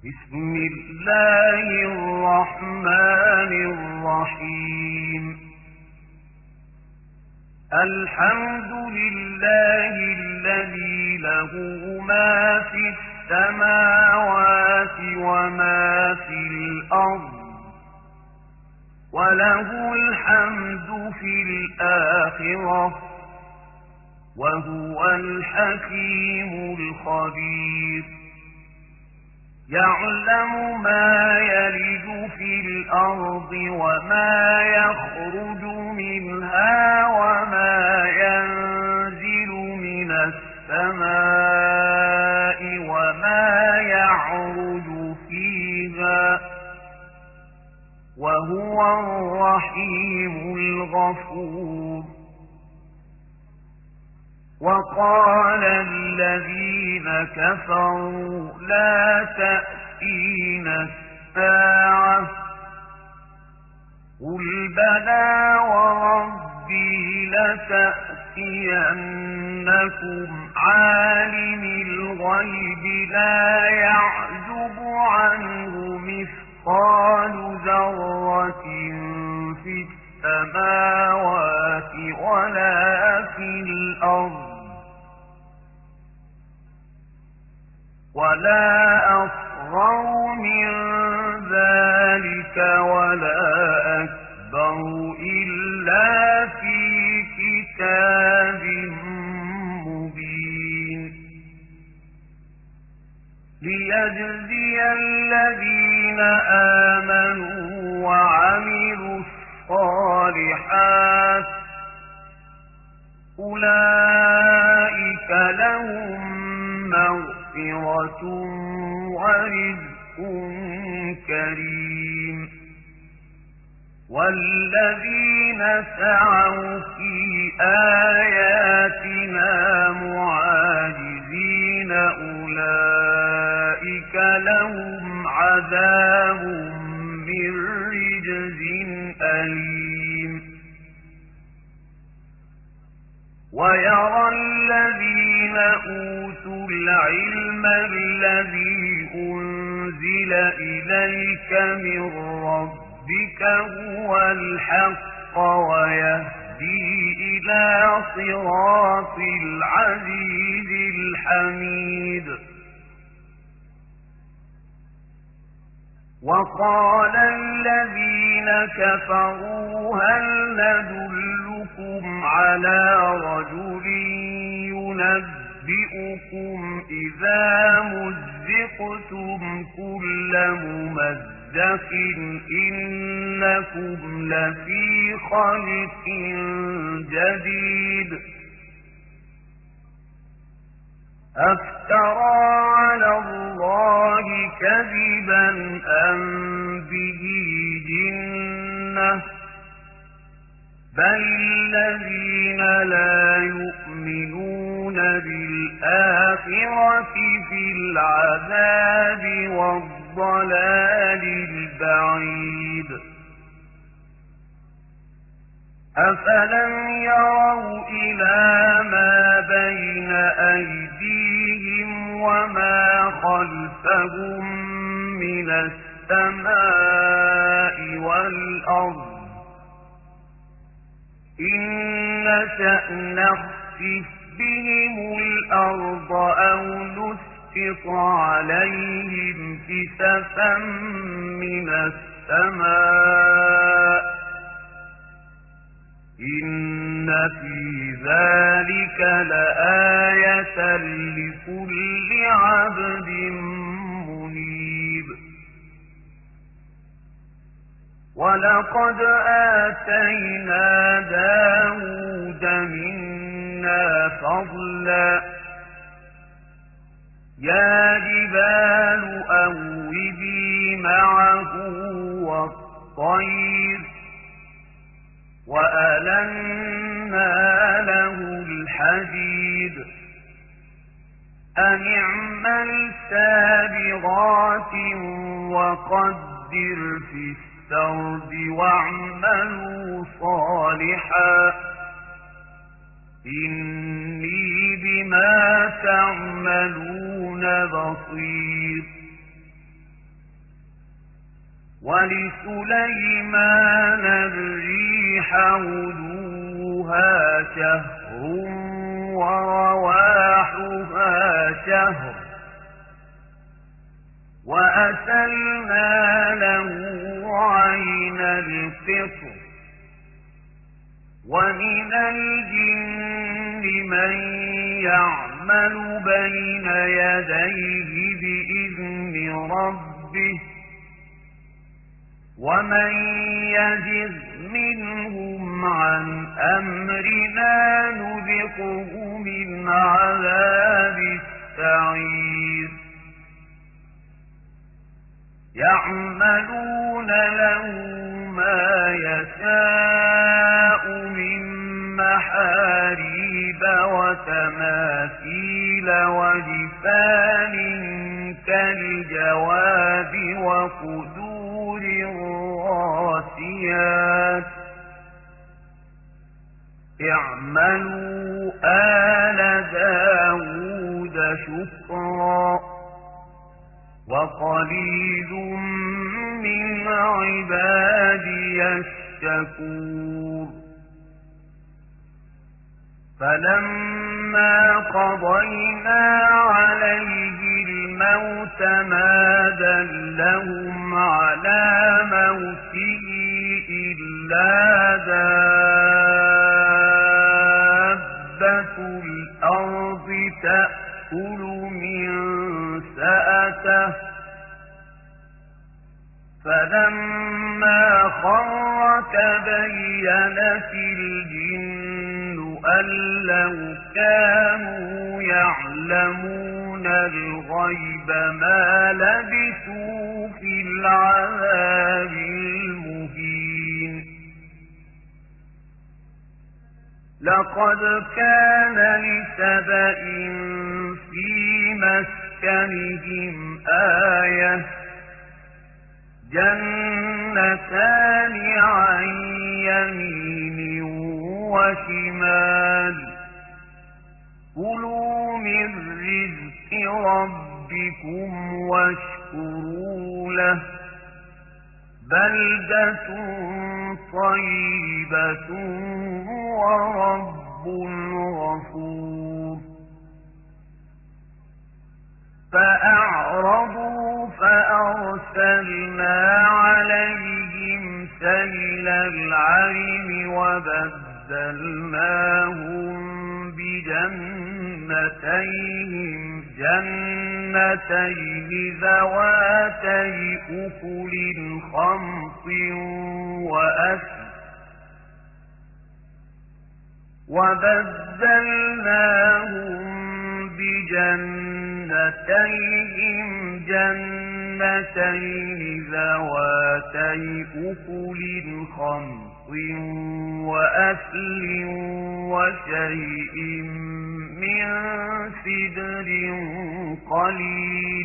بسم الله الرحمن الرحيم. الحمد لله الذي له ما في السماوات وما في الأرض، وله الحمد في الآخرة، وهو الحكيم الخبير. يعلم ما يلج في الأرض وما يخرج منها وما ينزل من السماء وما يعرج فيها، وهو الرحيم الغفور. وقال الذين كفروا لا تأتينا الساعة، قل بلى وربي لتأتينكم عالم الغيب لا يعزب عنه مثقال ذرة في السماوات ولا في الأرض، ولا أصغر من ذلك ولا أكبر إلا في كتاب مبين، ليجزي الذين آمنوا وعملوا الصالحات أولئك لهم مغفرة ورزق كريم. والذين سعوا في آياتنا معاجزين أولئك لهم عذاب من رجز أليم. ويرى الذين أوتوا العلم الذي أنزل إليك من ربك هو الحق ويهدي إلى صراط العزيز الحميد. وقال الذين كفروا هل ندلكم على رجل ينبئكم إذا مزقتم كل ممزق إنكم لفي خلق جديد. أفترى على الله كذبا أم به جنة، بل الذين لا يؤمنون بالآخرة في العذاب والضلال البعيد. أفلم يروا إلى ما بين أيديهم وما خلفهم من السماء والأرض إن نشأ نخسف بهم الأرض أو نسقط عليهم كسفا من السماء إن في ذلك لآية لكل عبد منيب. ولقد آتينا داود منا فضلا يا جبال أوبي معه والطير وألنا له الحديد أن اعمل سابغات وقدر في السرد واعملوا صالحا إني بما تعملون بصير. ولسليمان الريح غدوها شهر ورواحها شهر وأسلنا له عين القطر ومن الجن من يعمل بين يديه بإذن ربه ومن يزغ منهم عن أمرنا نذقه من عذاب السعير يعملون له ما يشاء من محاريب وتماثيل وجفان كالجواب وقدور الراسيات اعملوا آل داود شكرا وقليل من عبادي الشكور فلما قضينا عليه الموت ما دلهم على موته إلا دابة الأرض تأكل من سأته فلما خر تبينت الجن أن لو كانوا يعلمون الغيب ما لبثوا في العذاب المهين لقد كان لسبإ في مسكنهم آية جنتان عن يمين وشمال كلوا من رزق ربكم واشكروا له بلدة طيبة ورب غفور فأعرضوا فأرسلنا عليهم سيل العرم وبدلناهم بجنتيهم جنتين ذواتي أكل خمط وأثل وبدلناهم بجنتيهم جنتين ذواتي أكل خمط وأثل وشيء من سدر قليل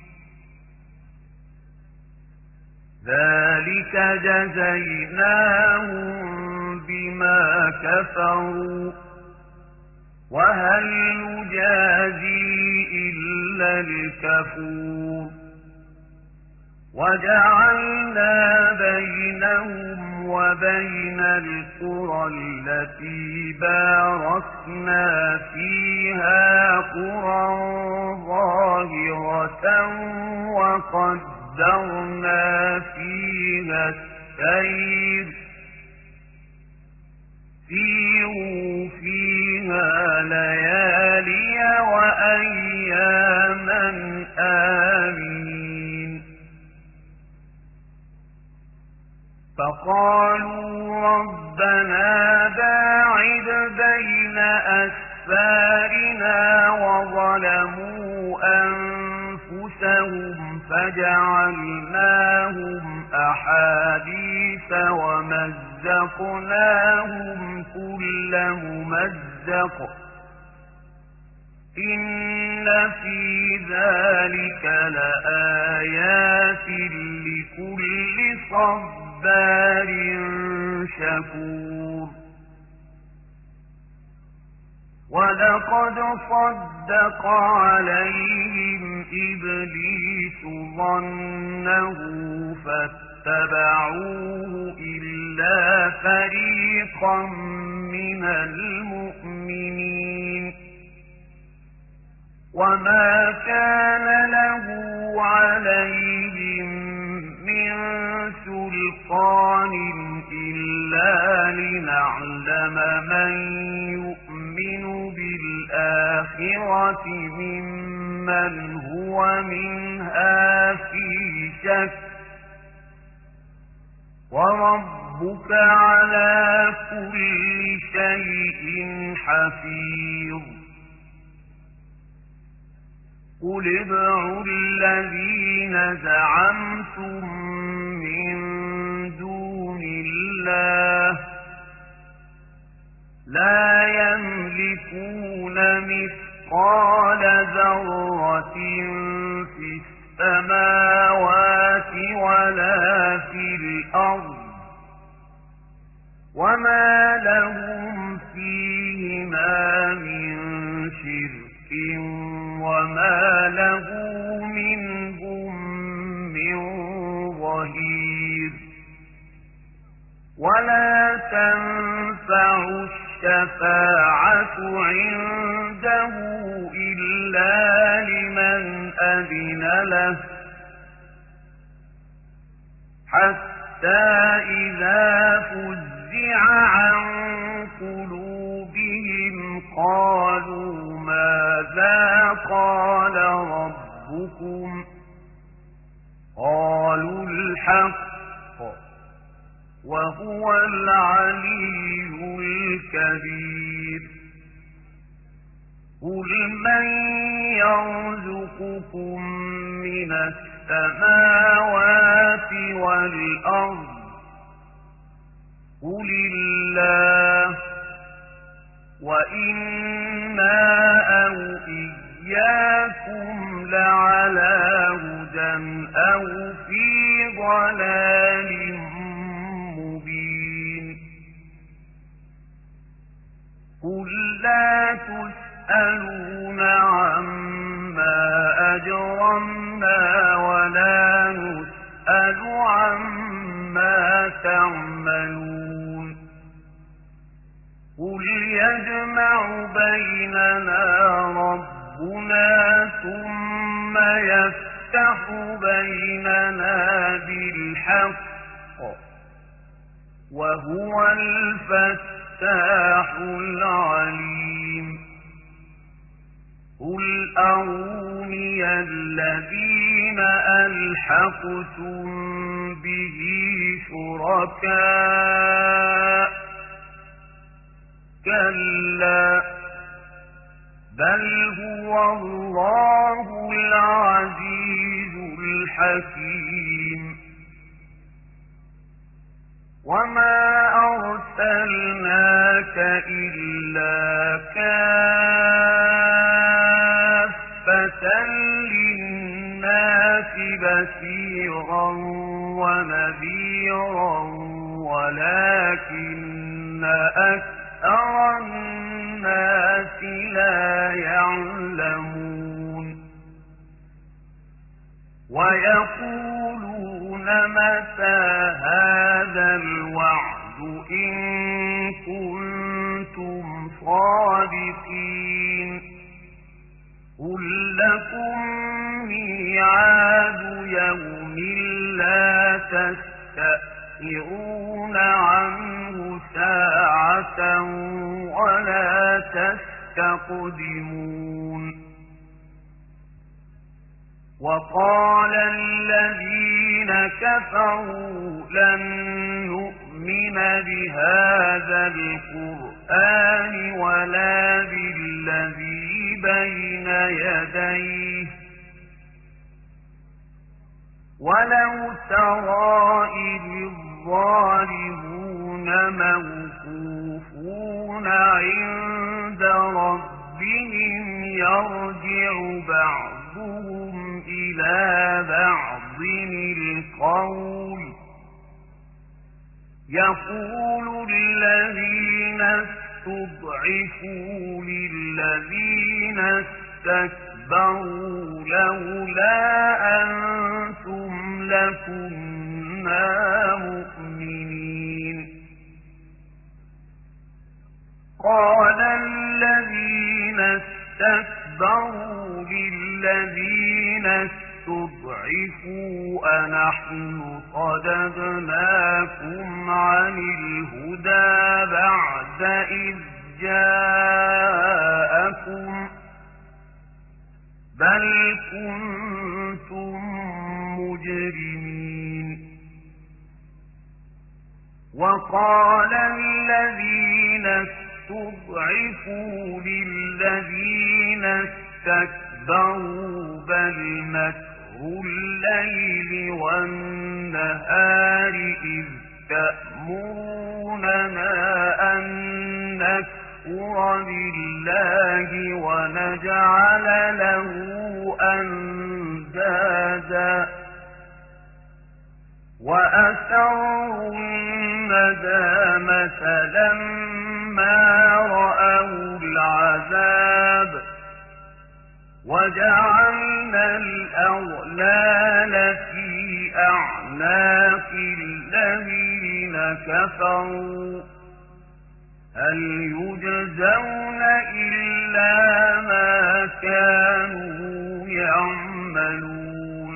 ذلك جزيناهم بما كفروا وهل يجازي إلا الكفور وجعلنا بينهم وبين القرى التي باركنا فيها قرى ظاهرة وقدرنا فيها السير سيروا فيها ليالي وأياما آمين فقالوا ربنا باعد بين أسفارنا وظلموا أنفسهم فجعلناهم أحاديث ومزقناهم كل ممزق إن في ذلك لآيات لكل صبار شكور ولقد صدق عليهم إبليس ظنه فاتبعوه إلا فريقا من المؤمنين وما كان له عليهم من سلطان إلا لنعلم من يؤمن بالآخرة ممن هو منها في شك وربك على كل شيء حفيظ قل ادعوا الذين زعمتم من دون الله لا يملكون مثقال ذرة في السماوات ولا في الأرض وما لهم فيهما من شرك وما له منهم من ظهير ولا تنفع الشفاعة عنده إلا لمن أذن له حتى إذا فزع عن قلوبهم قالوا ماذا قال ربكم قالوا الحق وهو العلي الكبير قل من يرزقكم من السماوات والأرض قل الله وإنا أو إياكم لعلى هدى أو في ضلال مبين قل لا تسألون عما أجرمنا ولا نسأل عما تعملون قل يجمع بيننا ربنا ثم يفتح بيننا بالحق وهو الفتاح العليم قل أروني الذين ألحقتم به شركاء كلا بل هو الله العزيز الحكيم وما أرسلناك إلا كافة للناس بشيرا ونذيرا ولكن أكثر الناس لا يعلمون ويقولون متى هذا الوعد إن كنتم صادقين قل لكم ميعاد يوم لا تستأخرون عنه ساعة ولا تستقدمون وقال الذين كفروا لن نؤمن بهذا القرآن ولا بالذي بين يديه ولو ترى إذ الظالمون موقوفون عند ربهم يرجع بعضهم إلى بعض القول يقول الذين استضعفوا للذين استكبروا لولا أنتم لكنا مؤمنين قال الذين استكبروا للذين استضعفوا أنحن صددناكم عن الهدى بعد إذ جاءكم بل كنتم مجرمين وقال الذين استضعفوا للذين استكبروا بل مكر الليل والنهار إذ تأمروننا أن نكفر بالله ونجعل له أندادا وأسروا الندامة لما رأوا العذاب وجعلنا الأغلال في أعناق الذين كفروا هل يجزون إلا ما كانوا يعملون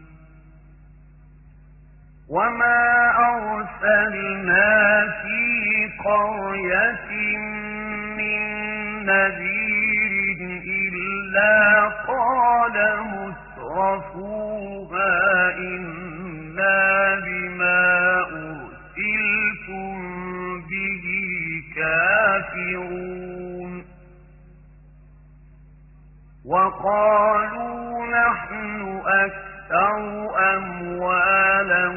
وما أرسلنا في قرية من نذير إلا قال مترفوها إنا بما أرسلتم به كافرون وقالوا نحن أكثر أموالا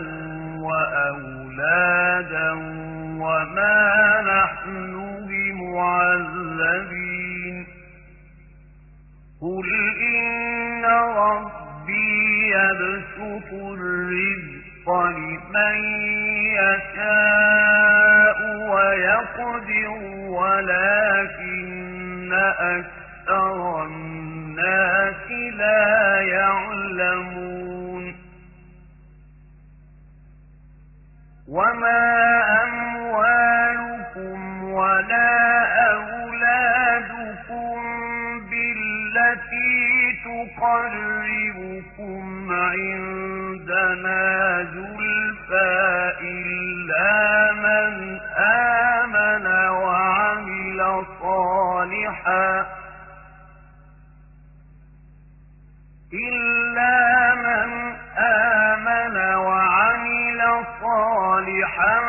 وأولادا وما نحن بمعذبين قل إن ربي يبسط الرزق لمن يشاء ويقدر ولكن أكثر الناس لا يعلمون وما أموالكم ولا أولادكم بالتي تقربكم عندنا زلفى إلا من آمن وعمل صالحا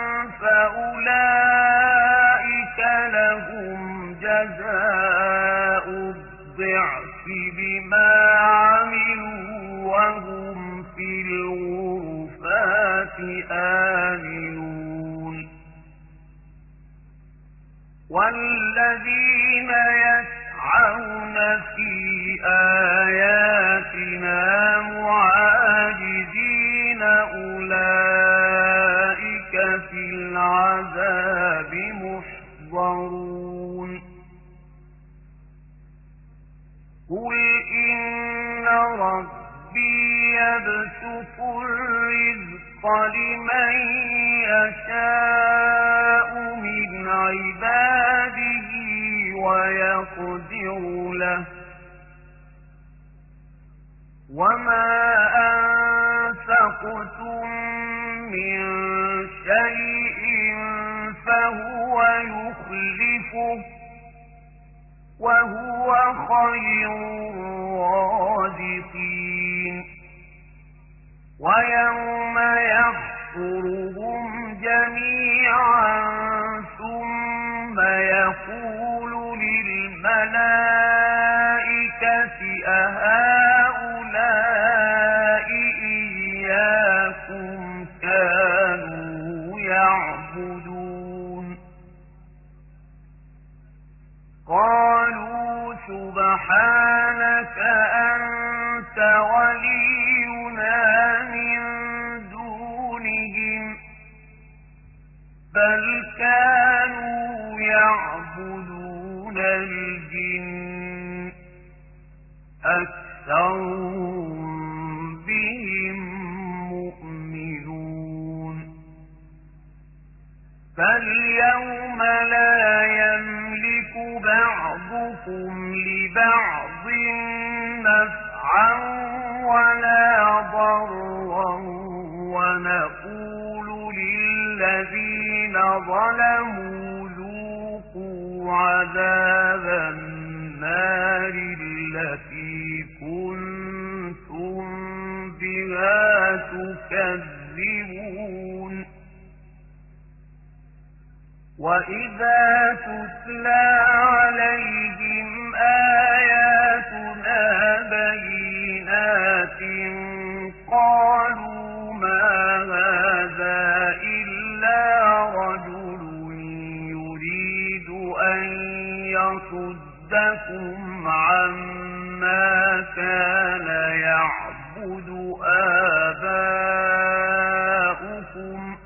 فأولئك لهم جزاء الضعف بما عملوا وهم في الغرفات آمنون والذين يسعون في آياتنا معاجزين أولئك في العذاب محضرون قل إن ربي يبسط الرزق لمن يشاء من عباده ويقدر له وما أنفقتم من شيء فهو يخلفه وهو خير الرازقين ويوم يحشرهم جميعا ثم يقول للملائكة أهؤلاء إياكم كانوا يعبدون قالوا سبحانك أنت ولينا من دونهم فاليوم لا يملك بعضكم لبعض نفعا ولا ضرا ونقول للذين ظلموا ذوقوا عذاب النار التي كنتم بها تكذبون وإذا تتلى عليهم آياتنا بينات قالوا ما هذا إلا رجل يريد أن يصدكم عما كان يعبد آباؤكم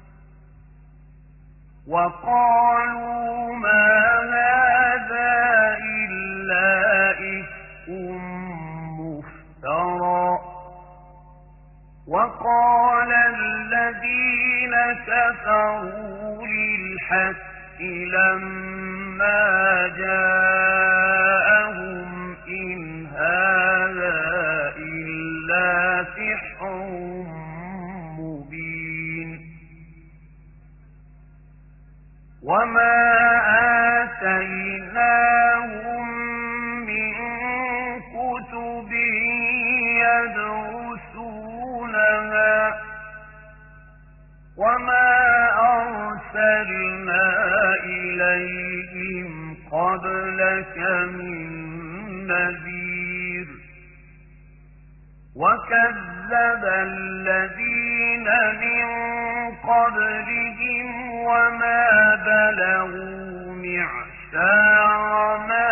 وقالوا ما هذا إلا إفك مفترى وقال الذين كفروا للحق لما جاءهم إن هذا إلا سحر مبين وما آتيناهم من كتب يدرسونها وما أرسلنا إليهم قبلك من نذير وكذب الذين من قبلهم وما بلغوا معشار ما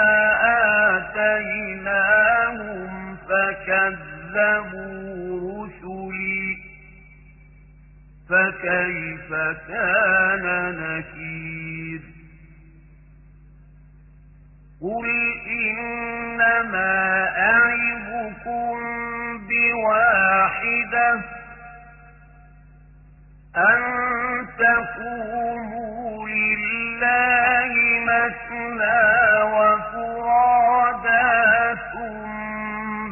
آتيناهم فكذبوا رسلي فكيف كان نكير قل إنما أعظكم بواحدة أن تقوموا لله مثنى وفرادا ثم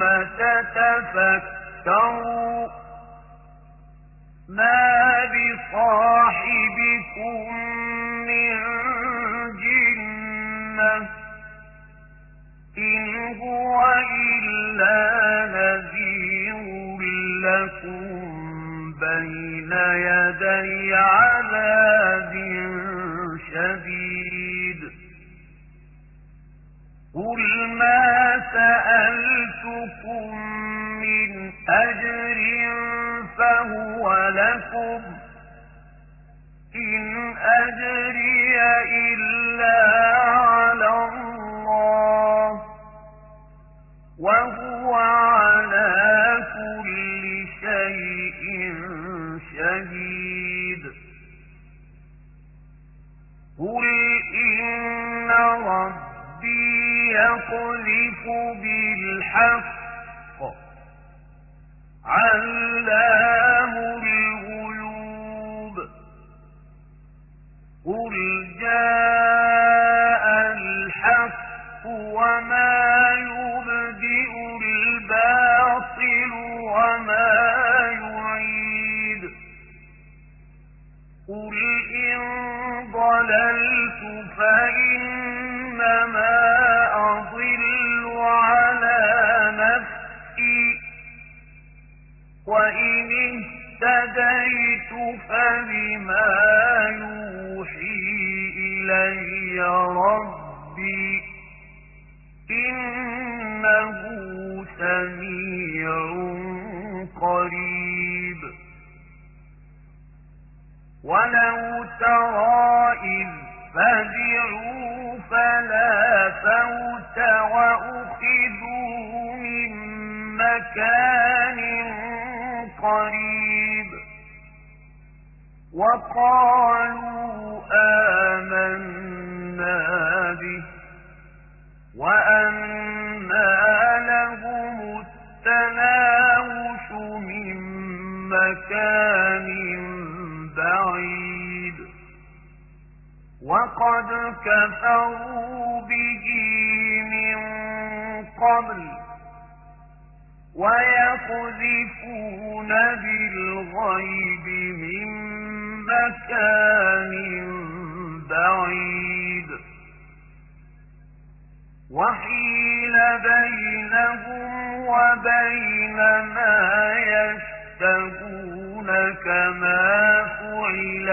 تتفكروا ما بصاحبكم من جنة إن هو إلا نذير لكم بين يدي عذاب شديد قل ما سألتكم من أجر فهو لكم إن أجري إلا على الله وهو على كل شيء شهيد قل إن ربي يقذف بالحق علام الغيوب قل جاء الحق وما يبدئ الباطل وما يعيد قل إن ضللت فإنما أضل على نفسي وإن اهتديت فبما يوحي إلي ربي إنه سميع قريب ولو ترى إذ فزعوا فلا فوت وأخذوا من مكان قريب وقالوا آمنا به وأنى لهم التناوش من مكان بعيد وقد كفروا به من قبل ويقذفون بالغيب من مكان بعيد وحيل بينهم وبين ما يشتهون كما فعل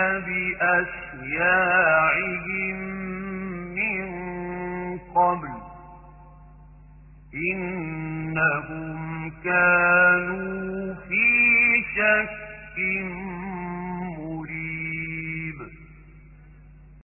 بأشياعهم من قبل إنهم كانوا في شك